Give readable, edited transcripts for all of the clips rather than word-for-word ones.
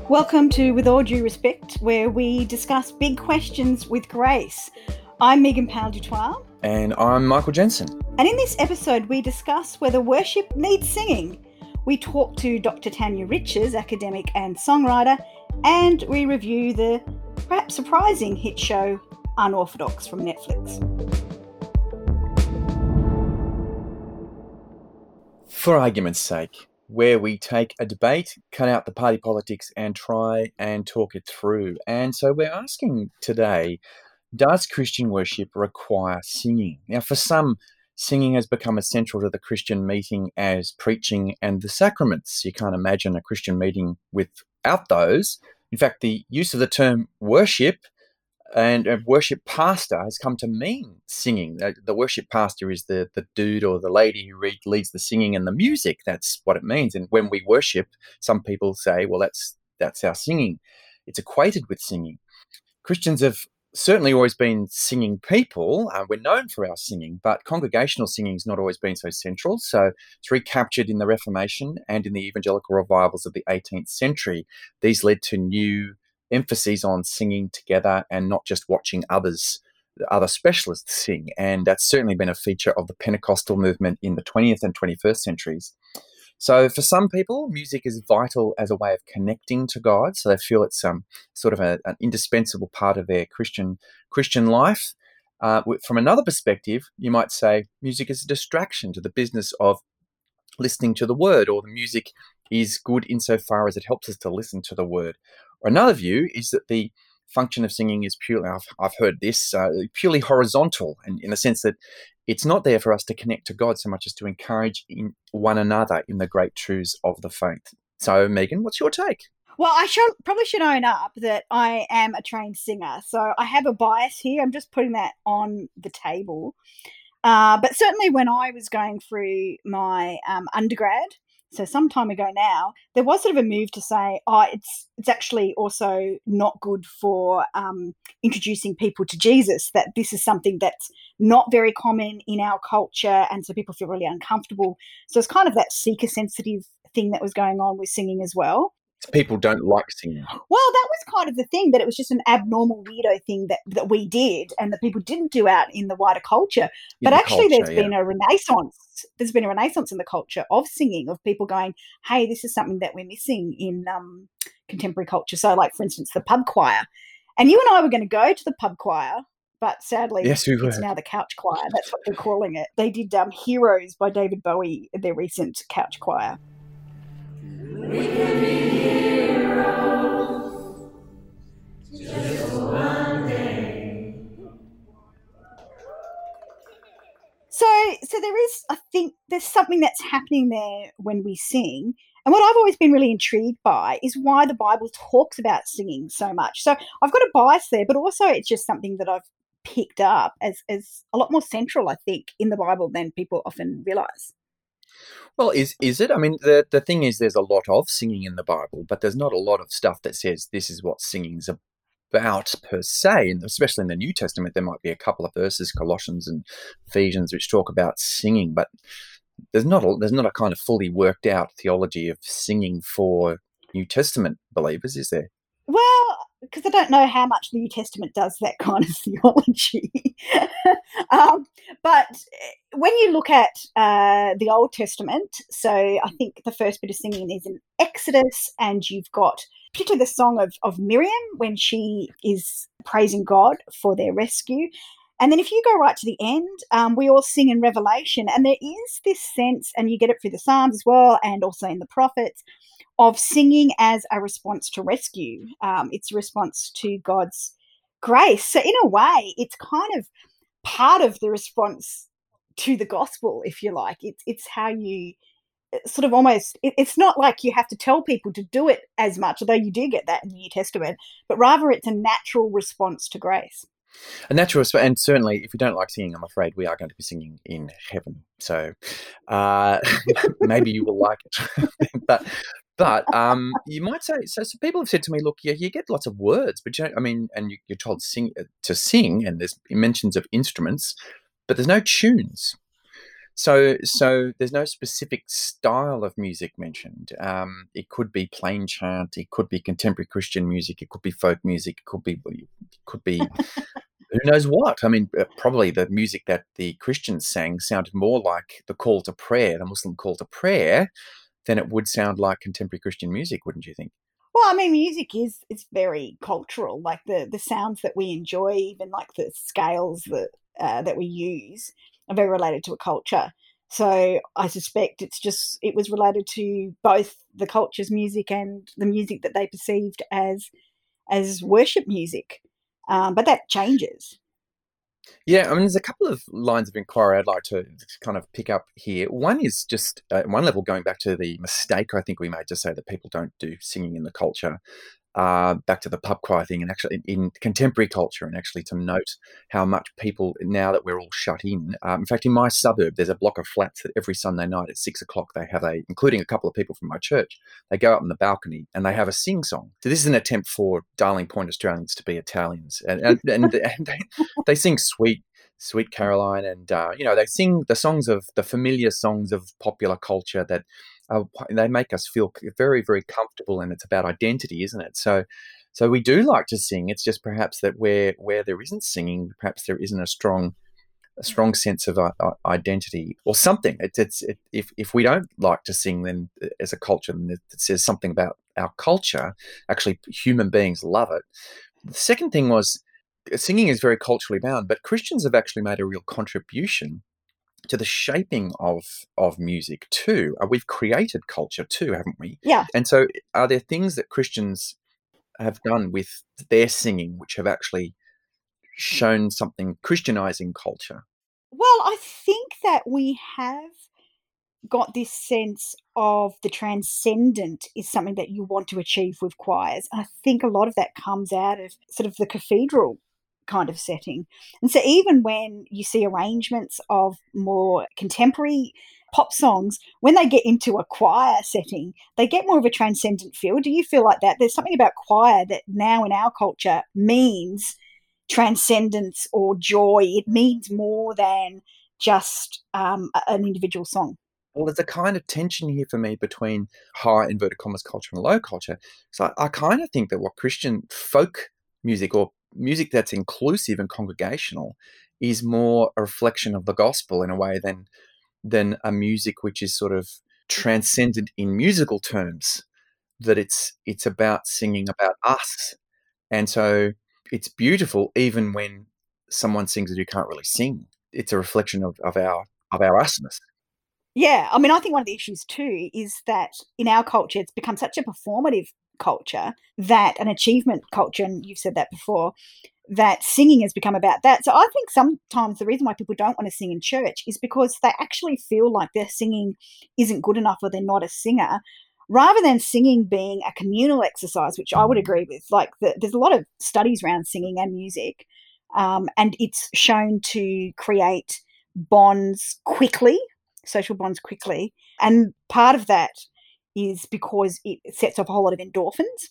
Welcome to With All Due Respect, where we discuss big questions with grace. I'm Megan Powell-Dutoit. And I'm Michael Jensen. And in this episode, we discuss whether worship needs singing. We talk to Dr. Tanya Riches, academic and songwriter, and we review the perhaps surprising hit show Unorthodox from Netflix. For argument's sake, where we take a debate, cut out the party politics and try and talk it through. And so we're asking today, does Christian worship require singing? Now, for some, singing has become as central to the Christian meeting as preaching and the sacraments. You can't imagine a Christian meeting without those. In fact, the use of the term worship and a worship pastor has come to mean singing. The worship pastor is the dude or the lady who leads the singing and the music. That's what it means. And when we worship, some people say, well, that's our singing. It's equated with singing. Christians have certainly always been singing people. We're known for our singing, but congregational singing has not always been so central. So it's recaptured in the Reformation and in the evangelical revivals of the 18th century. These led to new emphases on singing together and not just watching other specialists sing. And that's certainly been a feature of the Pentecostal movement in the 20th and 21st centuries. So for some people, music is vital as a way of connecting to God. So they feel it's sort of an indispensable part of their Christian life. From another perspective, you might say music is a distraction to the business of listening to the word, or the music is good insofar as it helps us to listen to the word. Or another view is that the function of singing is purely, I've heard this, purely horizontal, and in the sense that it's not there for us to connect to God so much as to encourage one another in the great truths of the faith. So, Megan, what's your take? Well, I probably should own up that I am a trained singer, so I have a bias here. I'm just putting that on the table. But certainly when I was going through my undergrad, so some time ago now, there was sort of a move to say, it's actually also not good for introducing people to Jesus, that this is something that's not very common in our culture, and so people feel really uncomfortable. So it's kind of that seeker-sensitive thing that was going on with singing as well. People don't like singing. Well, that was kind of the thing, that it was just an abnormal, weirdo thing that we did and that people didn't do out in the wider culture. But actually there's been a renaissance. There's been a renaissance in the culture of singing, of people going, hey, this is something that we're missing in contemporary culture. So like, for instance, the pub choir. And you and I were going to go to the pub choir, but sadly, yes, it's now the couch choir. That's what they're calling it. They did Heroes by David Bowie, their recent couch choir. We can be heroes just for one day. So there is, I think, there's something that's happening there when we sing. And what I've always been really intrigued by is why the Bible talks about singing so much. So I've got a bias there, but also it's just something that I've picked up as a lot more central, I think, in the Bible than people often realize. Well, is it? I mean, the thing is, there's a lot of singing in the Bible, but there's not a lot of stuff that says this is what singing's about per se. And especially in the New Testament, there might be a couple of verses, Colossians and Ephesians, which talk about singing, but there's not a kind of fully worked out theology of singing for New Testament believers, is there? Well, because I don't know how much the New Testament does that kind of theology. But when you look at the Old Testament, so I think the first bit of singing is in Exodus, and you've got particularly the song of Miriam when she is praising God for their rescue. And then if you go right to the end, we all sing in Revelation, and there is this sense, and you get it through the Psalms as well, and also in the prophets, of singing as a response to rescue. It's a response to God's grace. So in a way, it's kind of part of the response to the gospel, if you like. It's how you sort of almost, it's not like you have to tell people to do it as much, although you do get that in the New Testament, but rather it's a natural response to grace. A natural response, and certainly if we don't like singing, I'm afraid we are going to be singing in heaven. So maybe you will like it. But you might say, so people have said to me, look, you get lots of words, but you're told to sing, and there's mentions of instruments, but there's no tunes. So there's no specific style of music mentioned. It could be plain chant, it could be contemporary Christian music, it could be folk music, it could be who knows what. I mean, probably the music that the Christians sang sounded more like the call to prayer, the Muslim call to prayer, than it would sound like contemporary Christian music, wouldn't you think? Well, I mean, music is it's very cultural. Like the sounds that we enjoy, even like the scales that we use, are very related to a culture. So I suspect it was related to both the culture's music and the music that they perceived as worship music. But that changes. Yeah, I mean, there's a couple of lines of inquiry I'd like to kind of pick up here. One is just at one level going back to the mistake I think we made to say that people don't do singing in the culture, back to the pub choir thing, and actually in contemporary culture, and actually to note how much people, now that we're all shut in fact, in my suburb, there's a block of flats that every Sunday night at 6 o'clock they have including a couple of people from my church, they go up on the balcony and they have a sing song. So this is an attempt for Darling Point Australians to be Italians, and they sing Sweet Caroline, and they sing the songs of the familiar songs of popular culture that they make us feel very, very comfortable, and it's about identity, isn't it? So we do like to sing. It's just perhaps that where there isn't singing, perhaps there isn't a strong sense of identity or something. If we don't like to sing, then as a culture, then it says something about our culture. Actually, human beings love it. The second thing was singing is very culturally bound, but Christians have actually made a real contribution to the shaping of music too. We've created culture too, haven't we? Yeah. And so, are there things that Christians have done with their singing which have actually shown something Christianizing culture? Well, I think that we have got this sense of the transcendent is something that you want to achieve with choirs. And I think a lot of that comes out of sort of the cathedral kind of setting. And so even when you see arrangements of more contemporary pop songs, when they get into a choir setting, they get more of a transcendent feel. Do you feel like that? There's something about choir that now in our culture means transcendence or joy. It means more than just an individual song. Well, there's a kind of tension here for me between high inverted commas culture and low culture. So I kind of think that what Christian folk music, or music that's inclusive and congregational, is more a reflection of the gospel in a way than a music which is sort of transcendent in musical terms. That it's about singing about us, and so it's beautiful even when someone sings that you can't really sing. It's a reflection of our usness. Yeah, I mean, I think one of the issues too is that in our culture, it's become such a performative culture, that an achievement culture, and you've said that before, that singing has become about that. So I think sometimes the reason why people don't want to sing in church is because they actually feel like their singing isn't good enough or they're not a singer, rather than singing being a communal exercise, which I would agree with. Like there's a lot of studies around singing and music, and it's shown to create bonds quickly, social bonds quickly. And part of that is because it sets off a whole lot of endorphins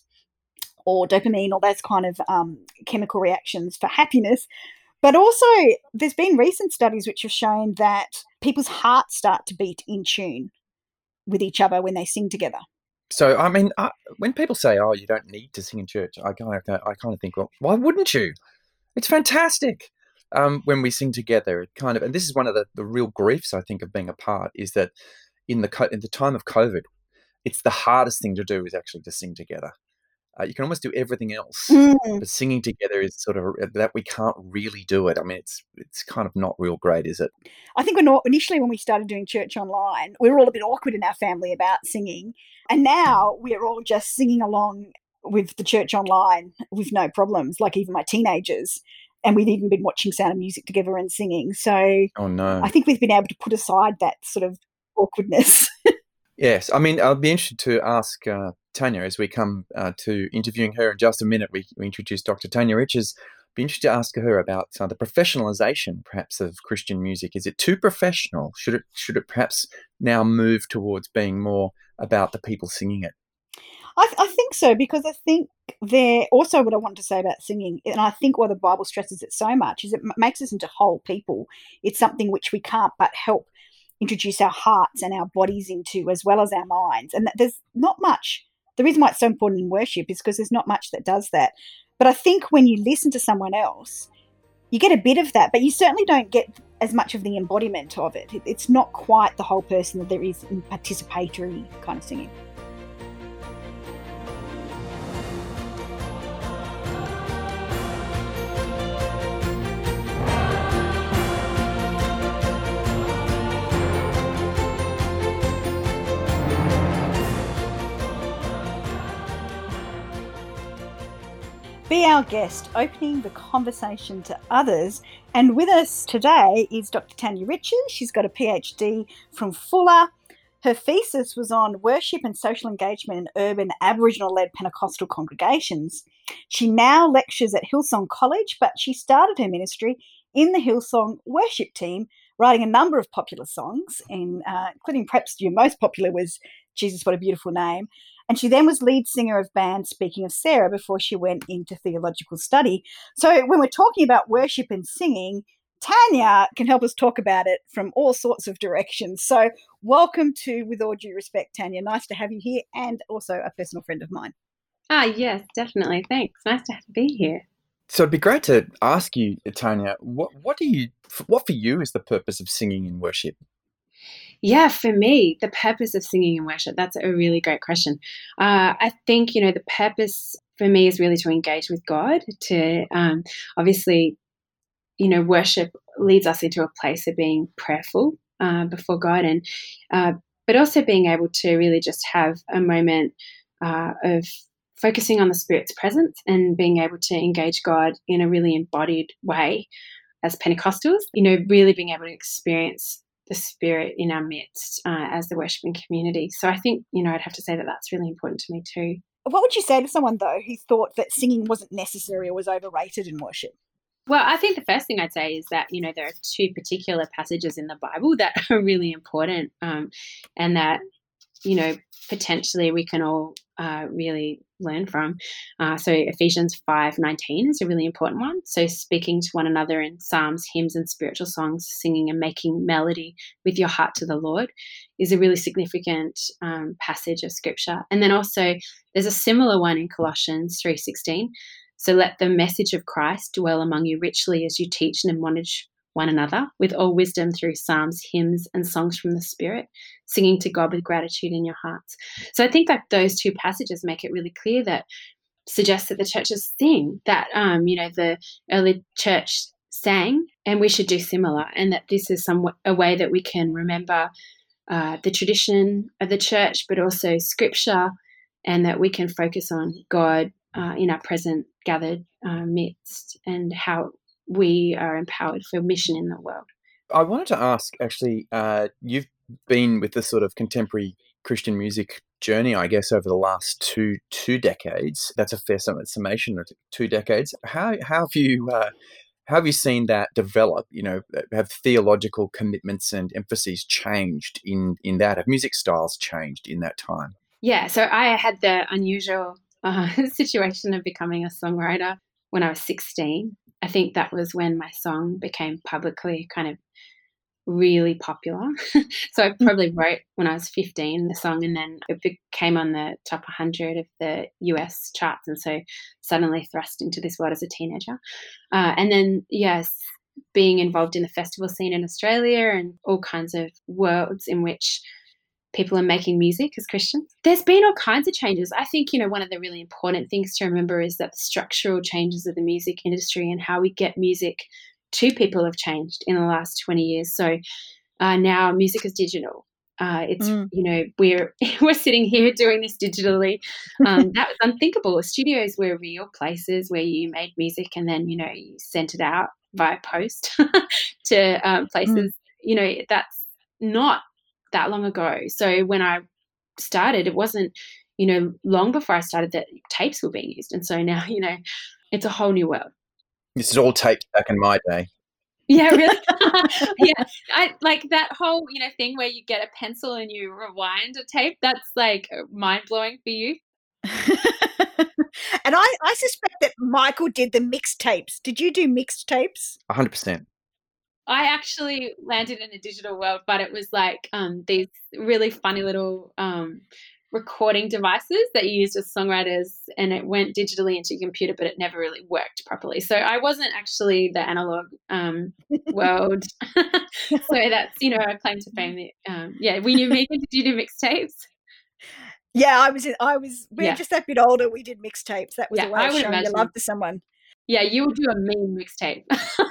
or dopamine or those kind of chemical reactions for happiness. But also, there's been recent studies which have shown that people's hearts start to beat in tune with each other when they sing together. So, I mean, when people say, "Oh, you don't need to sing in church," I kind of think, well, why wouldn't you? It's fantastic. When we sing together, and this is one of the real griefs I think of being apart, is that in the time of COVID, it's the hardest thing to do is actually to sing together. You can almost do everything else, Mm. but singing together is sort of that we can't really do it. I mean, it's kind of not real great, is it? I think initially when we started doing church online, we were all a bit awkward in our family about singing. And now we're all just singing along with the church online with no problems, like even my teenagers. And we've even been watching Sound of Music together and singing. So Oh no. I think we've been able to put aside that sort of awkwardness. Yes, I mean, I'll be interested to ask Tanya as we come to interviewing her in just a minute. We introduced Dr. Tanya Riches. Be interested to ask her about the professionalization, perhaps, of Christian music. Is it too professional? Should it perhaps now move towards being more about the people singing it? I think so, because I think there also what I want to say about singing, and I think why the Bible stresses it so much, is it makes us into whole people. It's something which we can't but help introduce our hearts and our bodies into, as well as our minds. And there's not much. The reason why it's so important in worship is because there's not much that does that. But I think when you listen to someone else, you get a bit of that, but you certainly don't get as much of the embodiment of it. It's not quite the whole person that there is in participatory kind of singing. Be our guest, opening the conversation to others. And with us today is Dr. Tanya Riches. She's got a PhD from Fuller. Her thesis was on worship and social engagement in urban Aboriginal-led Pentecostal congregations. She now lectures at Hillsong College, but she started her ministry in the Hillsong worship team, writing a number of popular songs, including perhaps your most popular was Jesus, What a Beautiful Name. And she then was lead singer of band Speaking of Sarah before she went into theological study. So when we're talking about worship and singing, Tanya can help us talk about it from all sorts of directions. So welcome to With All Due Respect, Tanya. Nice to have you here, and also a personal friend of mine. Yes, definitely. Thanks. Nice to be here. So it'd be great to ask you, Tanya, what for you is the purpose of singing in worship? Yeah, for me, the purpose of singing in worship, that's a really great question. I think, the purpose for me is really to engage with God, to obviously, worship leads us into a place of being prayerful before God, and but also being able to really just have a moment of focusing on the Spirit's presence and being able to engage God in a really embodied way as Pentecostals, really being able to experience the Spirit in our midst as the worshiping community. So I think, I'd have to say that that's really important to me too. What would you say to someone, though, who thought that singing wasn't necessary or was overrated in worship? Well, I think the first thing I'd say is that, there are two particular passages in the Bible that are really important and that, potentially we can all really learn from. So Ephesians 5:19 is a really important one. So speaking to one another in psalms, hymns, and spiritual songs, singing and making melody with your heart to the Lord is a really significant passage of scripture. And then also there's a similar one in Colossians 3:16. So let the message of Christ dwell among you richly as you teach and admonish one another with all wisdom through psalms, hymns, and songs from the Spirit, singing to God with gratitude in your hearts. So I think that those two passages make it really clear that suggests that the churches sing, that, the early church sang, and we should do similar, and that this is a way that we can remember the tradition of the church, but also scripture, and that we can focus on God in our present gathered midst and how we are empowered for mission in the world. I wanted to ask, actually, you've been with the sort of contemporary Christian music journey, I guess, over the last two decades. That's a fair summation of 2 decades. How have you seen that develop? Have theological commitments and emphases changed in that? Have music styles changed in that time? Yeah, so I had the unusual situation of becoming a songwriter when I was 16. I think that was when my song became publicly kind of really popular. So I probably wrote when I was 15 the song, and then it came on the top 100 of the US charts, and so suddenly thrust into this world as a teenager. And then, yes, being involved in the festival scene in Australia and all kinds of worlds in which people are making music as Christians. There's been all kinds of changes. I think, one of the really important things to remember is that the structural changes of the music industry and how we get music to people have changed in the last 20 years. So now music is digital. We're sitting here doing this digitally. That was unthinkable. Studios were real places where you made music and then, you sent it out via post to places. That's not that long ago. So when I started, it wasn't, long before I started that tapes were being used. And so now, it's a whole new world. This is all taped back in my day. Yeah, really? Yeah. I like that whole, thing where you get a pencil and you rewind a tape. That's like mind-blowing for you. And I suspect that Michael did the mixtapes. Did you do mixed tapes? 100%. I actually landed in a digital world, but it was like these really funny little recording devices that you used as songwriters, and it went digitally into your computer, but it never really worked properly. So I wasn't actually the analog world. So that's, a claim to fame. Yeah, we knew Megan. Did you do mixtapes? Yeah, we're Yeah. just that bit older. We did mixtapes. That was Yeah, a way I of would showing your imagine. love to someone. Yeah, you would do a meme mixtape.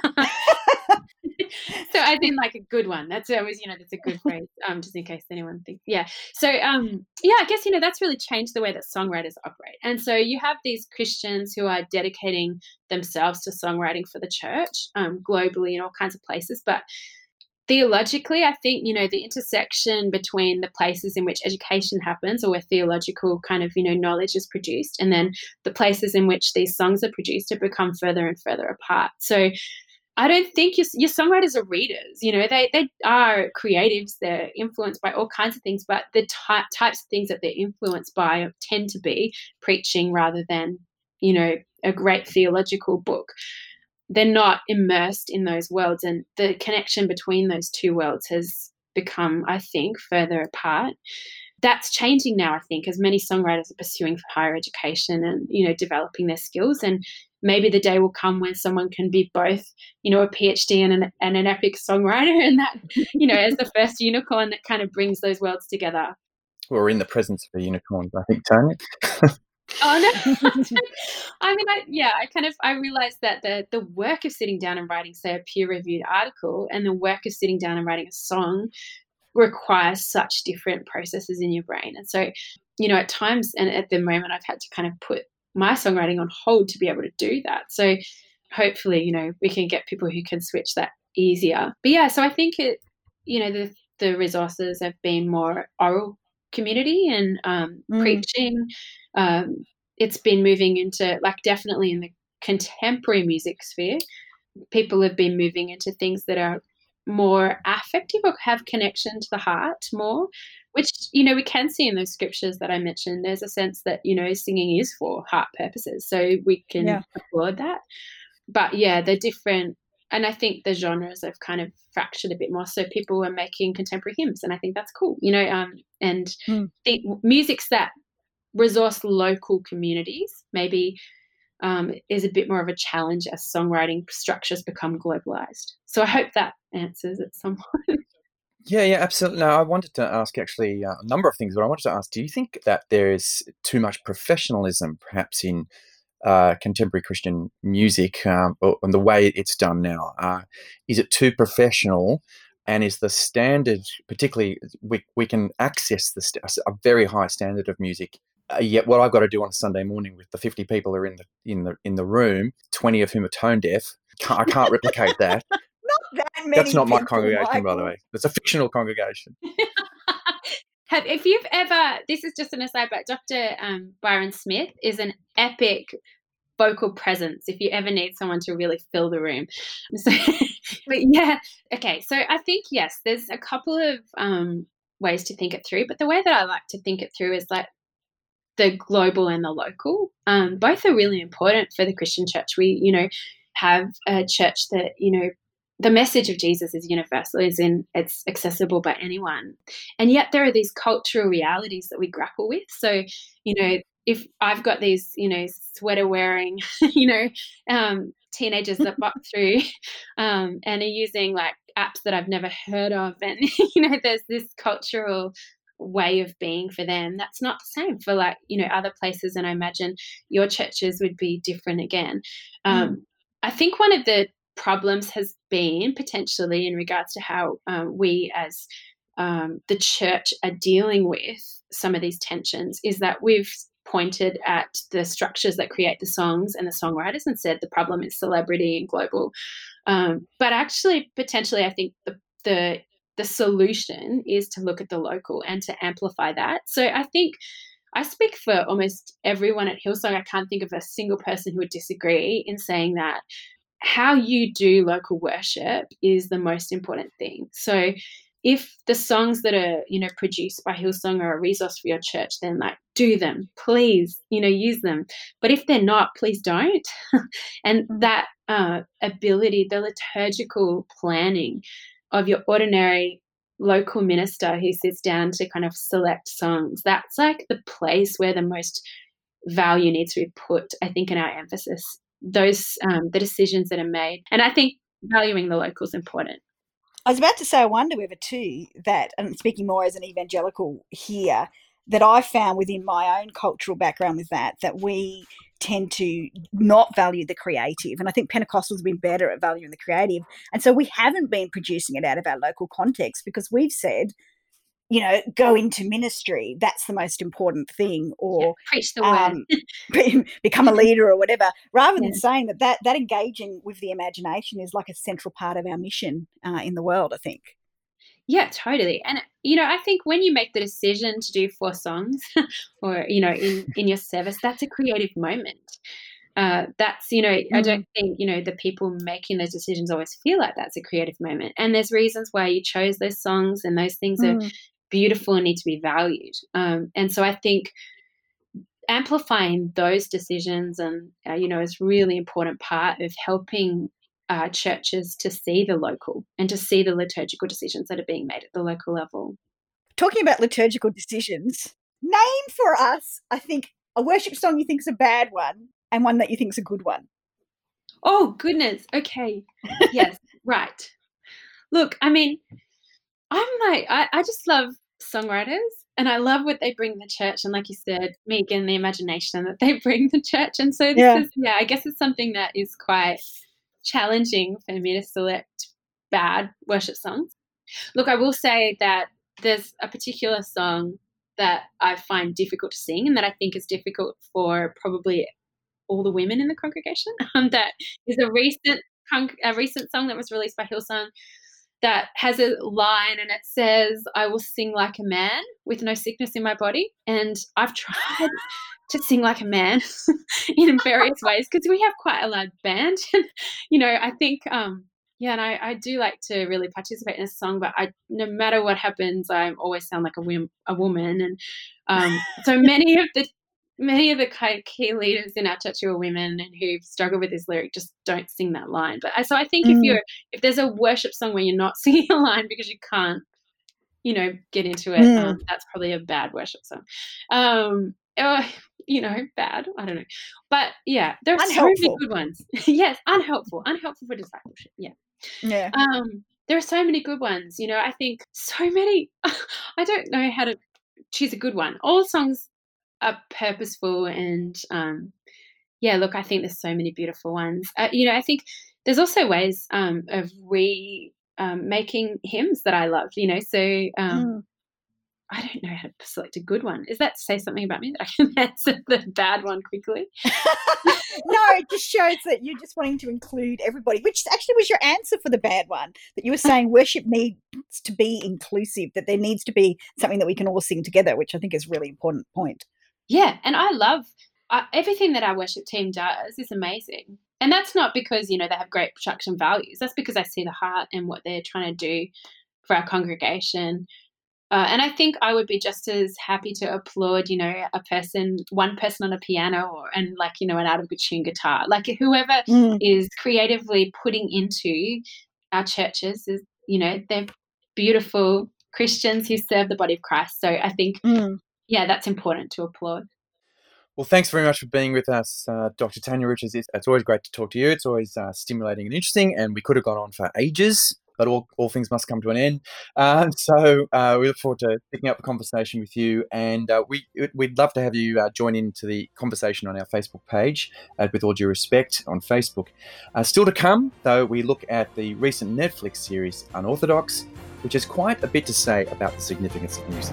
So as in like a good one. That's always, that's a good phrase, just in case anyone thinks. Yeah. So I guess, that's really changed the way that songwriters operate. And so you have these Christians who are dedicating themselves to songwriting for the church, globally in all kinds of places. But theologically, I think, the intersection between the places in which education happens, or where theological kind of, knowledge is produced, and then the places in which these songs are produced, have become further and further apart. So I don't think your songwriters are readers. They are creatives. They're influenced by all kinds of things, but the types of things that they're influenced by tend to be preaching rather than, a great theological book. They're not immersed in those worlds, and the connection between those two worlds has become, I think, further apart. That's changing now, I think, as many songwriters are pursuing for higher education and, developing their skills. And maybe the day will come when someone can be both, a PhD and an epic songwriter, and that, as the first unicorn that kind of brings those worlds together. We're in the presence of a unicorn, I think, Tanya. Oh no! I mean, I realized that the work of sitting down and writing, say, a peer-reviewed article, and the work of sitting down and writing a song requires such different processes in your brain. And so, at times, and at the moment, I've had to kind of put my songwriting on hold to be able to do that. So hopefully, we can get people who can switch that easier. But yeah, so I think the resources have been more oral community and preaching. It's been moving into, like, definitely in the contemporary music sphere, people have been moving into things that are more affective or have connection to the heart more, which, we can see in those scriptures that I mentioned. There's a sense that, singing is for heart purposes. So we can applaud that. But yeah, they're different. And I think the genres have kind of fractured a bit more. So people are making contemporary hymns, and I think that's cool, and the musics that resource local communities maybe is a bit more of a challenge as songwriting structures become globalized. So I hope that answers it somewhat. Yeah, absolutely. No, I wanted to ask actually a number of things, but I wanted to ask, do you think that there is too much professionalism perhaps in contemporary Christian music, and the way it's done now? Is it too professional? And is the standard, particularly, we can access a very high standard of music, yet what I've got to do on a Sunday morning with the 50 people who are in the room, 20 of whom are tone deaf, I can't replicate that. Not that many. That's not my people, congregation, Michael. by the way. It's a fictional congregation. If you've ever, this is just an aside, but Dr. Byron Smith is an epic vocal presence if you ever need someone to really fill the room. So, but yeah, okay. So I think, yes, there's a couple of ways to think it through, but the way that I like to think it through is like the global and the local. Both are really important for the Christian church. We, have a church that, the message of Jesus is universal, as in it's accessible by anyone. And yet there are these cultural realities that we grapple with. So, if I've got these, sweater wearing, teenagers that buck through and are using like apps that I've never heard of, and, there's this cultural way of being for them that's not the same for, like, other places. And I imagine your churches would be different again. I think one of the problems has been potentially in regards to how we as the church are dealing with some of these tensions is that we've pointed at the structures that create the songs and the songwriters and said the problem is celebrity and global. But actually, potentially, I think the solution is to look at the local and to amplify that. So I think I speak for almost everyone at Hillsong. I can't think of a single person who would disagree in saying that how you do local worship is the most important thing. So if the songs that are, produced by Hillsong are a resource for your church, then like do them, please, use them. But if they're not, please don't. And that ability, the liturgical planning of your ordinary local minister who sits down to kind of select songs, that's like the place where the most value needs to be put, I think, in our emphasis. Those the decisions that are made. And I think valuing the local is important. I was about to say, I wonder whether too that, and speaking more as an evangelical here, that I found within my own cultural background with that we tend to not value the creative. And I think Pentecostals have been better at valuing the creative. And so we haven't been producing it out of our local context because we've said, you know, go into ministry. That's the most important thing, or preach the word, become a leader or whatever, rather than saying that engaging with the imagination is like a central part of our mission in the world, I think. Yeah, totally. And, you know, I think when you make the decision to do 4 songs or, you know, in your service, that's a creative moment. That's, you know, I don't think, you know, the people making those decisions always feel like that's a creative moment. And there's reasons why you chose those songs, and those things are beautiful and need to be valued. And so I think amplifying those decisions and, you know, is really important part of helping churches to see the local and to see the liturgical decisions that are being made at the local level. Talking about liturgical decisions, name for us, I think, a worship song you think is a bad one and one that you think is a good one. Oh, goodness. Okay. Yes. Right. Look, I mean, I just love songwriters, and I love what they bring to the church. And like you said, Megan, the imagination that they bring to the church. And so this is, I guess it's something that is quite challenging for me to select bad worship songs. Look, I will say that there's a particular song that I find difficult to sing, and that I think is difficult for probably all the women in the congregation. That is a recent song that was released by Hillsong that has a line, and it says, "I will sing like a man with no sickness in my body." And I've tried to sing like a man in various ways because we have quite a loud band. You know, I think, and I do like to really participate in a song, but no matter what happens, I always sound like a woman. And so many of the kind of key leaders in our church who are women and who struggle with this lyric just don't sing that line. But so I think if there's a worship song where you're not singing a line because you can't, you know, get into it, that's probably a bad worship song. You know, bad. I don't know. But yeah, there are so many good ones. Yes, unhelpful for discipleship. Yeah. Yeah. There are so many good ones. You know, I think so many. I don't know how to choose a good one. All songs are purposeful, and look, I think there's so many beautiful ones. You know, I think there's also ways of making hymns that I love. You know, so I don't know how to select a good one. Is that to say something about me that I can answer the bad one quickly? No, it just shows that you're just wanting to include everybody, which actually was your answer for the bad one, that you were saying worship needs to be inclusive, that there needs to be something that we can all sing together, which I think is a really important point. Yeah, and I love everything that our worship team does is amazing. And that's not because, you know, they have great production values. That's because I see the heart and what they're trying to do for our congregation. And I think I would be just as happy to applaud, you know, one person on a piano and like, you know, an out of good tune guitar. Like whoever is creatively putting into our churches is, you know, they're beautiful Christians who serve the body of Christ. So I think, that's important to applaud. Well, thanks very much for being with us, Dr. Tanya Richards. It's always great to talk to you. It's always stimulating and interesting, and we could have gone on for ages, but all things must come to an end. So we look forward to picking up the conversation with you, and we'd love to have you join into the conversation on our Facebook page, with all due respect, on Facebook. Still to come, though, we look at the recent Netflix series, Unorthodox, which has quite a bit to say about the significance of music.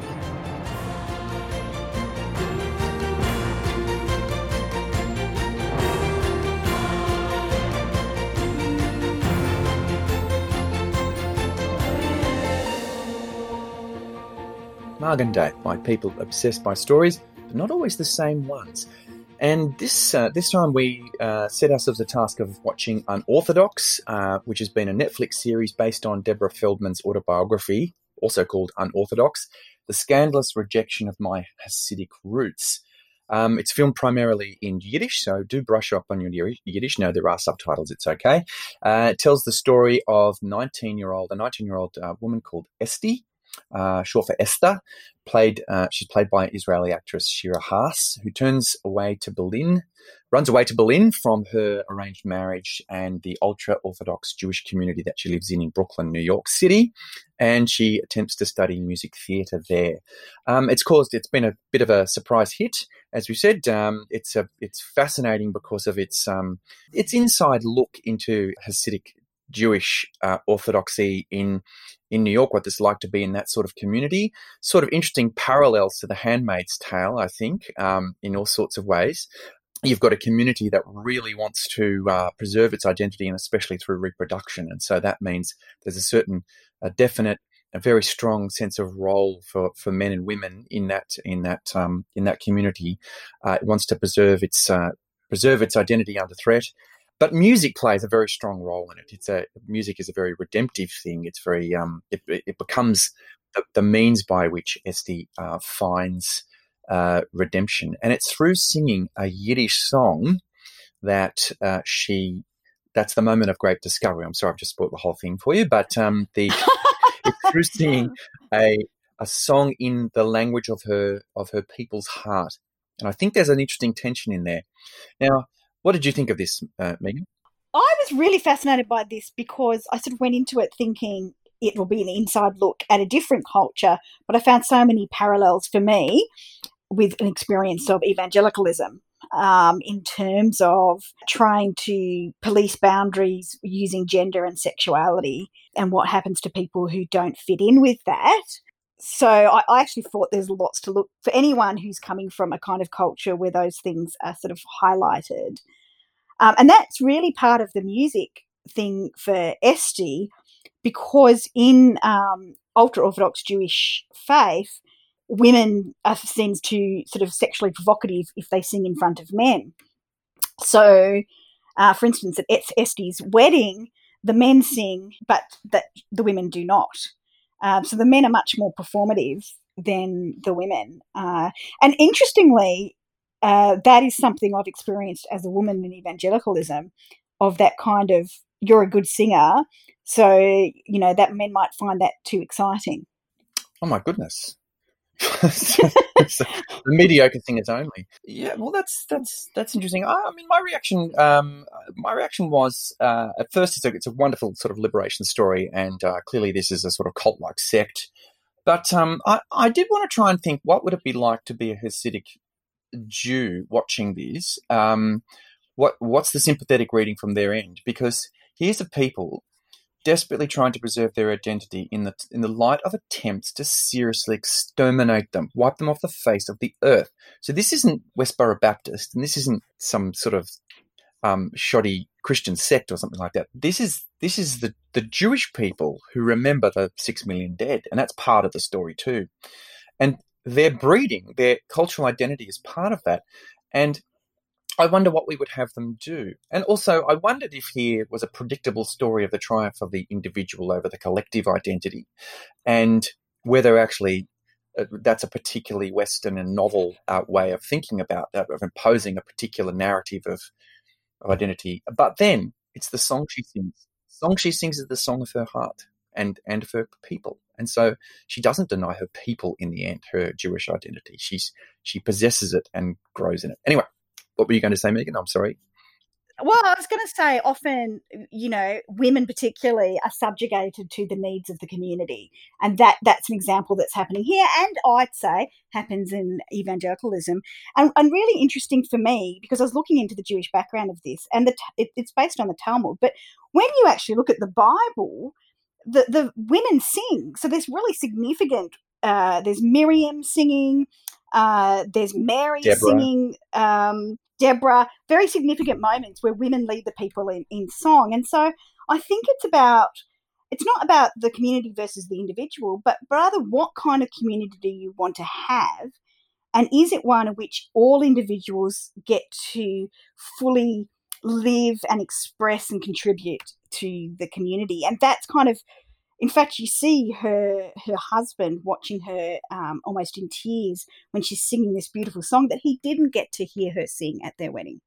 Margan Day, by people obsessed by stories, but not always the same ones. And this time we set ourselves a task of watching Unorthodox, which has been a Netflix series based on Deborah Feldman's autobiography, also called Unorthodox, The Scandalous Rejection of My Hasidic Roots. It's filmed primarily in Yiddish, so do brush up on your Yiddish. No, there are subtitles, it's okay. It tells the story of a 19-year-old woman called Esti, short for Esther. She's played by Israeli actress Shira Haas, who runs away to Berlin from her arranged marriage and the ultra-Orthodox Jewish community that she lives in Brooklyn, New York City, and she attempts to study music theatre there. It's been a bit of a surprise hit, as we said. It's fascinating because of its inside look into Hasidic Jewish orthodoxy in New York, what it's like to be in that sort of community. Sort of interesting parallels to The Handmaid's Tale, I think, in all sorts of ways. You've got a community that really wants to preserve its identity, and especially through reproduction. And so that means there's a definite, a very strong sense of role for men and women in that community. It wants to preserve its identity under threat. But music plays a very strong role in it. Music is a very redemptive thing. It's very it becomes the means by which Esti finds redemption, and it's through singing a Yiddish song that that's the moment of great discovery. I'm sorry, I've just spoiled the whole thing for you, but it's through singing a song in the language of her people's heart, and I think there's an interesting tension in there. Now, what did you think of this, Megan? I was really fascinated by this because I sort of went into it thinking it will be an inside look at a different culture, but I found so many parallels for me with an experience of evangelicalism in terms of trying to police boundaries using gender and sexuality and what happens to people who don't fit in with that. So I actually thought there's lots to look for anyone who's coming from a kind of culture where those things are sort of highlighted. And that's really part of the music thing for Esti, because in ultra-Orthodox Jewish faith, women are seen to sort of sexually provocative if they sing in front of men. So, for instance, at Esti's wedding, the men sing, but the women do not. So the men are much more performative than the women. And interestingly, that is something I've experienced as a woman in evangelicalism, of that kind of, you're a good singer, so, that men might find that too exciting. Oh, my goodness. The mediocre singers only. Yeah, well, that's interesting. I mean, my reaction was at first it's a wonderful sort of liberation story, and clearly this is a sort of cult-like sect. But I did want to try and think, what would it be like to be a Hasidic Jew watching this? What's the sympathetic reading from their end? Because here's a people desperately trying to preserve their identity in the light of attempts to seriously exterminate them, wipe them off the face of the earth. So this isn't Westboro Baptist, and this isn't some sort of shoddy Christian sect or something like that. This is the Jewish people who remember the 6 million dead, and that's part of the story too. And their breeding, their cultural identity is part of that. And I wonder what we would have them do. And also, I wondered if here was a predictable story of the triumph of the individual over the collective identity, and whether actually that's a particularly Western and novel way of thinking about that, of imposing a particular narrative of identity. But then it's the song she sings. The song she sings is the song of her heart and of her people. And so she doesn't deny her people in the end, her Jewish identity. She possesses it and grows in it. Anyway, what were you going to say, Megan? I'm sorry. Well, I was going to say, often, women particularly are subjugated to the needs of the community. And that's an example that's happening here, and I'd say happens in evangelicalism. And really interesting for me, because I was looking into the Jewish background of this, and it's based on the Talmud. But when you actually look at the Bible, the women sing. So there's really significant, there's Miriam singing, there's Mary Deborah. singing, Deborah, very significant moments where women lead the people in song. And so I think it's not about the community versus the individual, but rather what kind of community do you want to have? And is it one in which all individuals get to fully live and express and contribute to the community? And that's kind of In fact, you see her husband watching her almost in tears when she's singing this beautiful song that he didn't get to hear her sing at their wedding.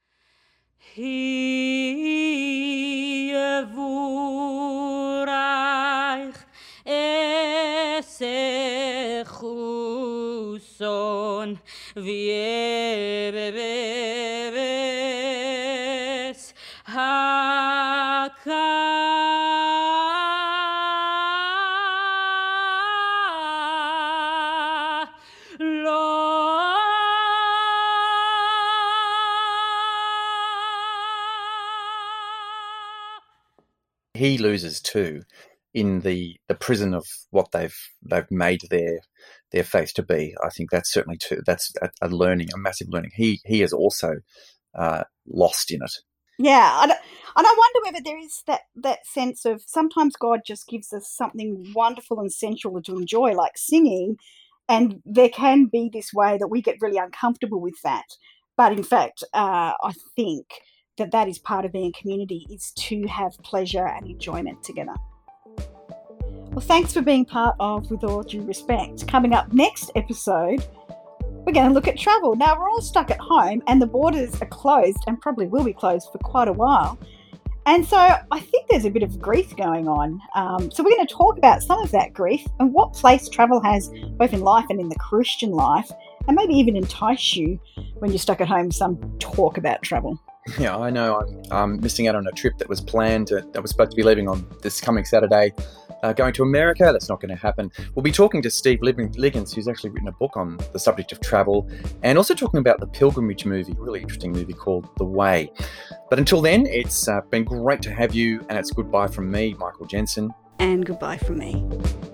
He loses too in the prison of what they've made their faith to be. I think that's certainly too. That's a learning, a massive learning. He is also lost in it. Yeah, and I wonder whether there is that sense of sometimes God just gives us something wonderful and sensual to enjoy, like singing, and there can be this way that we get really uncomfortable with that. But in fact, I think that is part of being a community, is to have pleasure and enjoyment together. Well, thanks for being part of With All Due Respect. Coming up next episode, we're going to look at travel. Now, we're all stuck at home and the borders are closed and probably will be closed for quite a while. And so I think there's a bit of grief going on. So we're going to talk about some of that grief and what place travel has both in life and in the Christian life, and maybe even entice you when you're stuck at home, some talk about travel. Yeah, I know. I'm missing out on a trip that was planned. That was supposed to be leaving on this coming Saturday, going to America. That's not going to happen. We'll be talking to Steve Liggins, who's actually written a book on the subject of travel, and also talking about the pilgrimage movie, a really interesting movie called The Way. But until then, it's been great to have you, and it's goodbye from me, Michael Jensen. And goodbye from me.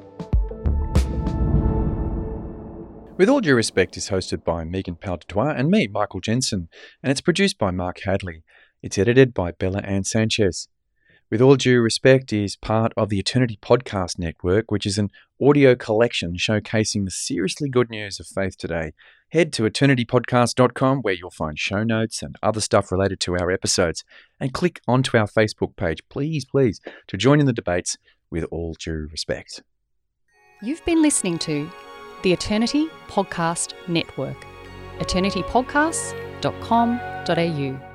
With All Due Respect is hosted by Megan Powell-Dutoit and me, Michael Jensen, and it's produced by Mark Hadley. It's edited by Bella Ann Sanchez. With All Due Respect is part of the Eternity Podcast Network, which is an audio collection showcasing the seriously good news of faith today. Head to eternitypodcast.com where you'll find show notes and other stuff related to our episodes, and click onto our Facebook page, please, to join in the debates with All Due Respect. You've been listening to the Eternity Podcast Network, eternitypodcasts.com.au.